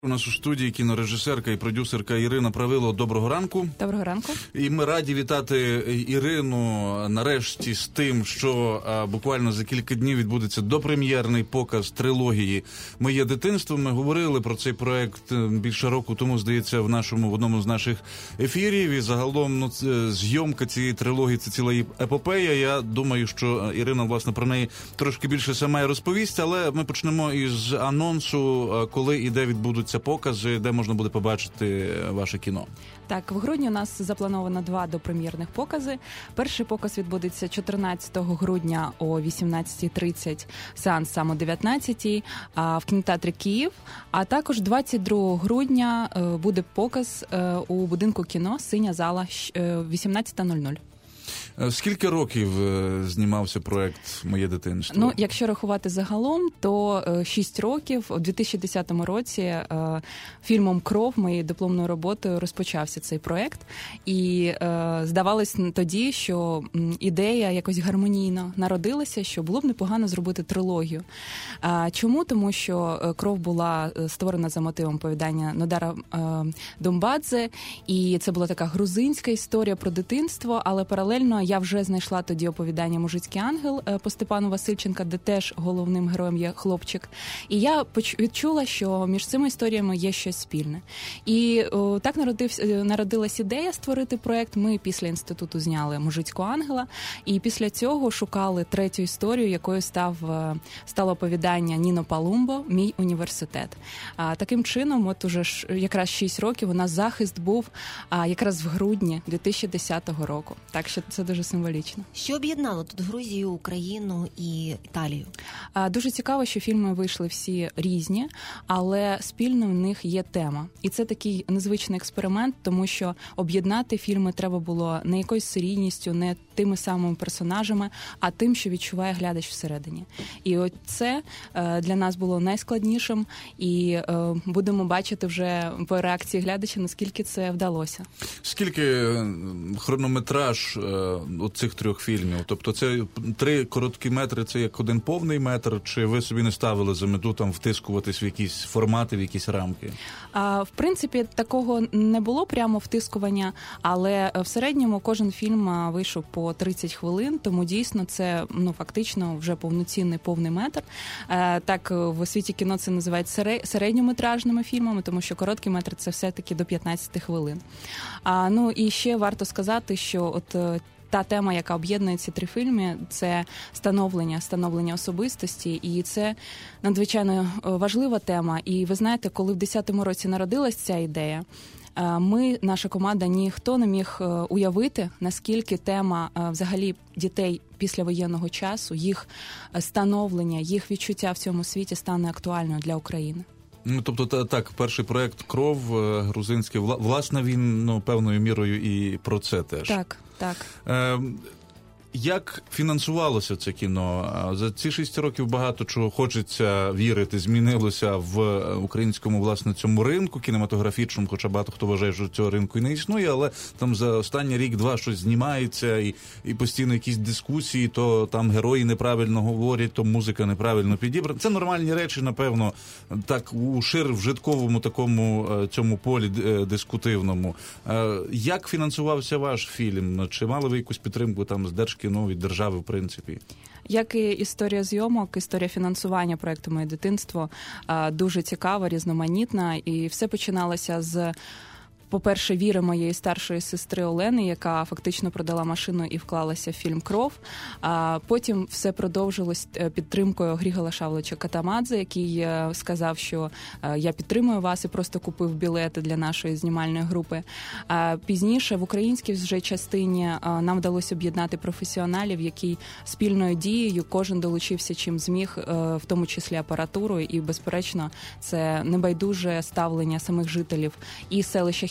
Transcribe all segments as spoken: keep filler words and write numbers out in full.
У нас у студії кінорежисерка і продюсерка Ірина Правило. Доброго ранку. Доброго ранку. І ми раді вітати Ірину нарешті з тим, що а, буквально за кілька днів відбудеться допрем'єрний показ трилогії «Моє дитинство». Ми говорили про цей проект більше року тому, здається, в нашому в одному з наших ефірів. І загалом ну, зйомка цієї трилогії – це ціла епопея. Я думаю, що Ірина, власне, про неї трошки більше сама і розповість, але ми почнемо із анонсу, коли і де відбудуться покази, де можна буде побачити ваше кіно. Так, в грудні у нас заплановано два допрем'єрних покази. Перший показ відбудеться чотирнадцятого грудня о вісімнадцятій тридцять, сеанс сам о дев'ятнадцятій в кінотеатрі Київ. А також двадцять другого грудня буде показ у будинку кіно «Синя зала» вісімнадцята нуль нуль. Скільки років знімався проект «Моє дитинство»? Ну, якщо рахувати загалом, то шість років. У дві тисячі десятому році фільмом «Кров», моєю дипломною роботою, розпочався цей проект. І здавалось тоді, що ідея якось гармонійно народилася, що було б непогано зробити трилогію. Чому? Тому що «Кров» була створена за мотивом оповідання Нодара Домбадзе, і це була така грузинська історія про дитинство, але паралельно я вже знайшла тоді оповідання «Мужицький ангел» по Степану Васильченка, де теж головним героєм є хлопчик. І я відчула, що між цими історіями є щось спільне. І о, так народився, народилась ідея створити проект. Ми після інституту зняли «Мужицького ангела», і після цього шукали третю історію, якою став, стало оповідання Ніно Палумбо «Мій університет». А, таким чином, от уже ж, якраз шість років у нас захист був а, якраз в грудні дві тисячі десятого року. Так що це дуже символічно. Що об'єднало тут Грузію, Україну і Італію? Дуже цікаво, що фільми вийшли всі різні, але спільно в них є тема. І це такий незвичний експеримент, тому що об'єднати фільми треба було не якоюсь серійністю, не тими самими персонажами, а тим, що відчуває глядач всередині. І от це для нас було найскладнішим, і будемо бачити вже по реакції глядача, наскільки це вдалося. Скільки хронометраж цих трьох фільмів? Тобто це три короткі метри, це як один повний метр, чи ви собі не ставили за мету там втискуватись в якісь формати, в якісь рамки? А, в принципі, такого не було прямо втискування, але в середньому кожен фільм вийшов по тридцять хвилин, тому дійсно це ну, фактично вже повноцінний повний метр. А, так в освіті кіно це називають середньометражними фільмами, тому що короткий метр – це все-таки до п'ятнадцяти хвилин. А, ну і ще варто сказати, що от та тема, яка об'єднує ці три фільми, це становлення, становлення особистості, і це надзвичайно важлива тема. І ви знаєте, коли в десятому році народилась ця ідея, ми, наша команда, ніхто не міг уявити, наскільки тема взагалі дітей післявоєнного часу, їх становлення, їх відчуття в цьому світі стане актуальною для України. Ну, тобто, так, перший проект «Кров» грузинський, власне, він, ну, певною мірою і про це теж. Так, так. Е, Як фінансувалося це кіно? За ці шість років багато чого хочеться вірити, змінилося в українському, власне, цьому ринку кінематографічному, хоча багато хто вважає, що цього ринку і не існує, але там за останній рік-два щось знімається, і, і постійно якісь дискусії, то там герої неправильно говорять, то музика неправильно підібрана. Це нормальні речі, напевно, так у шир вжитковому такому цьому полі дискутивному. Як фінансувався ваш фільм? Чи мали ви якусь підтримку там з Держкіно? Кіно від держави, в принципі. Як і історія зйомок, історія фінансування проєкту «Моє дитинство» дуже цікава, різноманітна, і все починалося з, по-перше, віри моєї старшої сестри Олени, яка фактично продала машину і вклалася в фільм «Кров». А потім все продовжилось підтримкою Грігола Шавловича Катамадзе, який сказав, що я підтримую вас, і просто купив білети для нашої знімальної групи. А пізніше в українській вже частині нам вдалося об'єднати професіоналів, які спільною дією кожен долучився чим зміг, в тому числі апаратурою, і, безперечно, це небайдуже ставлення самих жителів і селища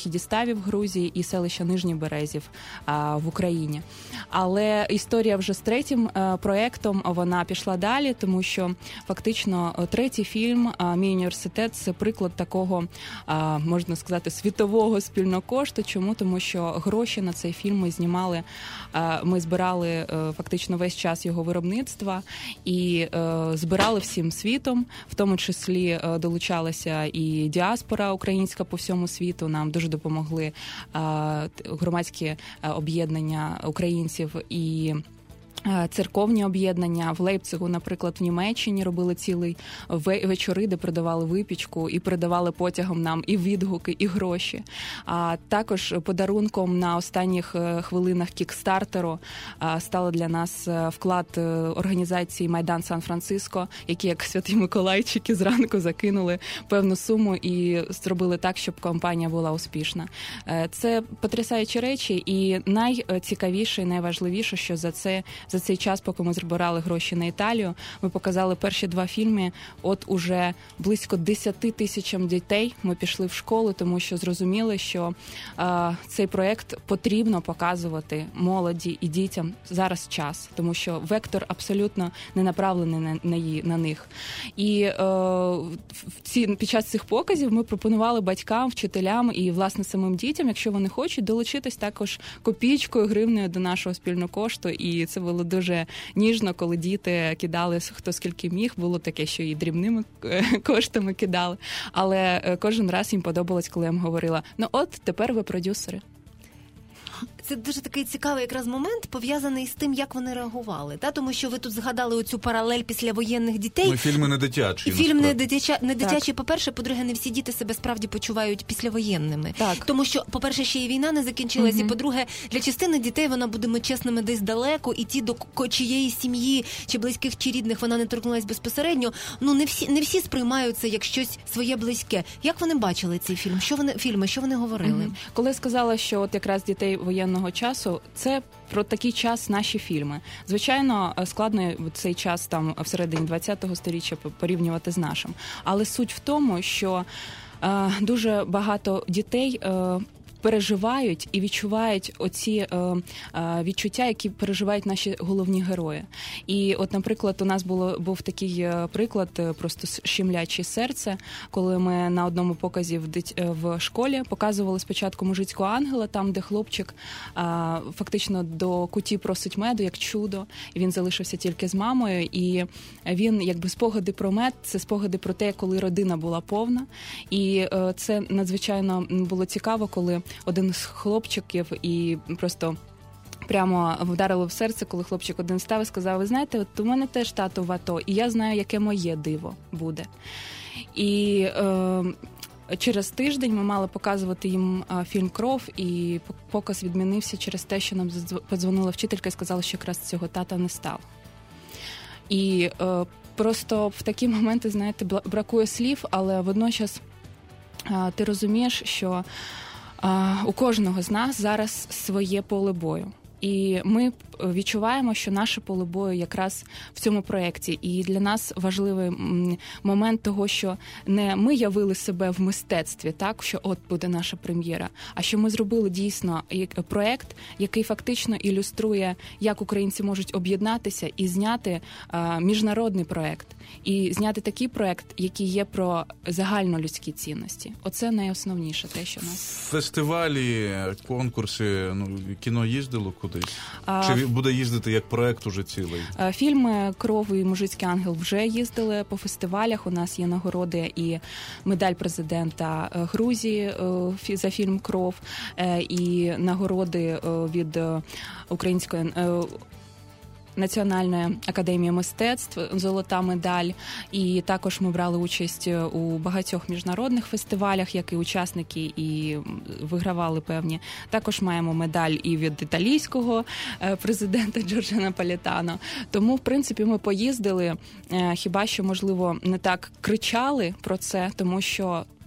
Діставі в Грузії і селища Нижній Березів в Україні. Але історія вже з третім проєктом, вона пішла далі, тому що фактично третій фільм «Мій університет» – це приклад такого, можна сказати, світового спільного кошту. Чому? Тому що гроші на цей фільм ми знімали, ми збирали фактично весь час його виробництва і збирали всім світом, в тому числі долучалася і діаспора українська по всьому світу, нам дуже допомогли громадські об'єднання українців і церковні об'єднання. В Лейпцигу, наприклад, в Німеччині робили цілий вечори, де продавали випічку і передавали потягом нам і відгуки, і гроші. А також подарунком на останніх хвилинах кікстартеру стало для нас вклад організації «Майдан Сан-Франциско», які, як святі Миколайчики, зранку закинули певну суму і зробили так, щоб кампанія була успішна. Це потрясаючі речі, і найцікавіше, і найважливіше, що за це За цей час, поки ми збирали гроші на Італію, ми показали перші два фільми. От уже близько десяти тисячам дітей ми пішли в школу, тому що зрозуміли, що е, цей проєкт потрібно показувати молоді і дітям зараз час, тому що вектор абсолютно не направлений на, на, на них. І е, в ці, під час цих показів ми пропонували батькам, вчителям і, власне, самим дітям, якщо вони хочуть, долучитись також копійкою, гривнею до нашого спільного кошту. І це було дуже ніжно, коли діти кидали хто скільки міг. Було таке, що і дрібними коштами кидали. Але кожен раз їм подобалось, коли я їм говорила: ну от, тепер ви продюсери. Це дуже такий цікавий якраз момент, пов'язаний з тим, як вони реагували. Та? Тому що ви тут згадали оцю паралель післявоєнних дітей. Ну, фільми не дитячі. Фільм не, дитяча, не дитячий, по-перше, по-друге, не всі діти себе справді почувають післявоєнними. Так. Тому що, по-перше, ще і війна не закінчилась, угу. І, по-друге, для частини дітей вона буде чесними десь далеко, і ті, до чиєї сім'ї, чи близьких, чи рідних вона не торкнулась безпосередньо, ну не всі, не всі сприймаються як щось своє близьке. Як вони бачили цей фільм? Що вони, фільми? Що вони говорили? Угу. Коли я сказала, що от якраз дітей воєнного часу, це про такий час наші фільми. Звичайно, складно цей час там всередині ХХ сторіччя порівнювати з нашим. Але суть в тому, що е, дуже багато дітей е, переживають і відчувають оці е, е, відчуття, які переживають наші головні герої. І от, наприклад, у нас було, був такий приклад, просто щемляче серце, коли ми на одному показі в, дит... в школі показували спочатку «Мужицького ангела», там, де хлопчик е, фактично до куті просить меду, як чудо, і він залишився тільки з мамою, і він, якби, спогади про мед, це спогади про те, коли родина була повна, і е, це надзвичайно було цікаво, коли один з хлопчиків і просто прямо вдарило в серце, коли хлопчик один став і сказав: ви знаєте, от у мене теж тато в АТО, і я знаю, яке моє диво буде. І е, через тиждень ми мали показувати їм фільм «Кров», і показ відмінився через те, що нам подзвонила вчителька і сказала, що якраз цього тата не стало. І е, просто в такі моменти, знаєте, бракує слів, але водночас е, ти розумієш, що у кожного з нас зараз своє поле бою. І ми відчуваємо, що наше поле бою якраз в цьому проєкті. І для нас важливий момент того, що не ми явили себе в мистецтві, так, що от буде наша прем'єра, а що ми зробили дійсно проєкт, який фактично ілюструє, як українці можуть об'єднатися і зняти а, міжнародний проєкт. І зняти такий проєкт, який є про загальнолюдські цінності. Оце найосновніше те, що нас... Фестивалі, конкурси, ну, кіно їздило кудись? А, Чи буде їздити як проєкт уже цілий? Фільми «Кров» і «Мужицький ангел» вже їздили по фестивалях. У нас є нагороди і медаль президента Грузії за фільм «Кров», і нагороди від української Національної академії мистецтв, золота медаль. І також ми брали участь у багатьох міжнародних фестивалях, як і учасники, і вигравали певні. Також маємо медаль і від італійського президента Джорджо Наполітано. Тому, в принципі, ми поїздили, хіба що, можливо, не так кричали про це, тому що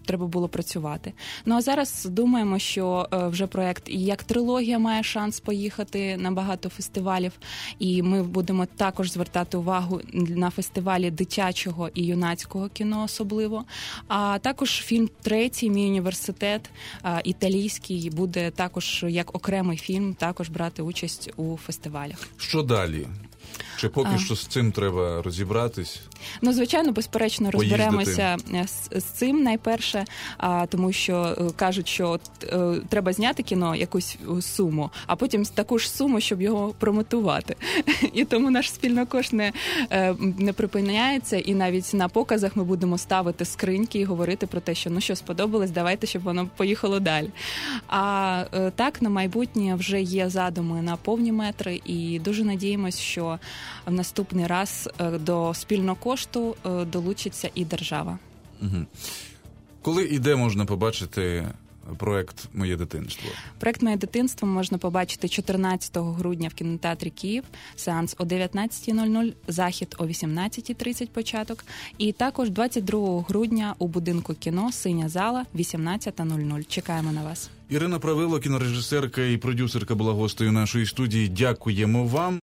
треба було працювати. Ну а зараз думаємо, що вже проект і як трилогія має шанс поїхати на багато фестивалів, і ми будемо також звертати увагу на фестивалі дитячого і юнацького кіно особливо. А також фільм третій, «Мій університет», італійський, буде також як окремий фільм також брати участь у фестивалях. Що далі? Чи поки а. що з цим треба розібратись? Ну, звичайно, безперечно, розберемося з, з цим найперше, а, тому що кажуть, що от, е, треба зняти кіно якусь суму, а потім таку ж суму, щоб його промотувати. І тому наш спільнокошт не, е, не припиняється, і навіть на показах ми будемо ставити скриньки і говорити про те, що ну що сподобалось, давайте, щоб воно поїхало далі. А е, так, на майбутнє вже є задуми на повні метри, і дуже надіємось, що в наступний раз до спільного кошту долучиться і держава. Угу. Коли і де можна побачити проект «Моє дитинство»? Проект «Моє дитинство» можна побачити чотирнадцятого грудня в кінотеатрі «Київ», сеанс о дев'ятнадцятій нуль нуль, захід о вісімнадцятій тридцять початок, і також двадцять другого грудня у будинку кіно «Синя зала» вісімнадцята нуль нуль. Чекаємо на вас. Ірина Правило, кінорежисерка і продюсерка, була гостею нашої студії. Дякуємо вам.